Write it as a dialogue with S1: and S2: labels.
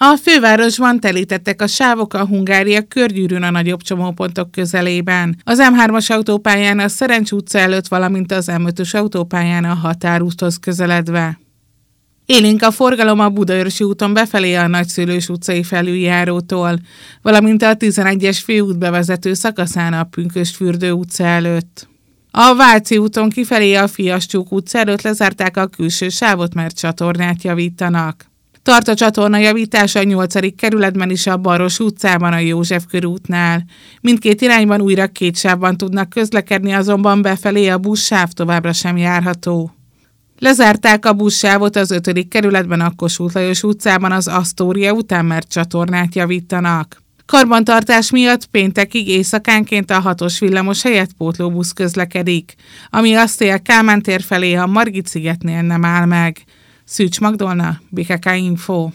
S1: A fővárosban telítettek a sávok a Hungária körgyűrűn a nagyobb csomópontok közelében. Az M3-as autópályán a Szerencs utca előtt, valamint az M5-ös autópályán a határúthoz közeledve. Élénk a forgalom a Budaörsi úton befelé a Nagyszőlős utcai felüljárótól, valamint a 11-es főút bevezető szakaszán a Pünkösdfürdő utca előtt. A Váci úton kifelé a Fiascsúk utca előtt lezárták a külső sávot, mert csatornát javítanak. Tart a csatorna javítása a 8. kerületben is a Baros utcában a József körútnál. Mindkét irányban újra 2 sávban tudnak közlekedni, azonban befelé a buszsáv továbbra sem járható. Lezárták a buszsávot az 5. kerületben a Kossuth Lajos utcában az Asztória után, mert csatornát javítanak. Karbantartás miatt péntekig éjszakánként a 6-os villamos helyett pótlóbusz közlekedik, ami azt él Kálmán tér felé a Margit-szigetnél nem áll meg. Szűcs Magdolna, BKK Info.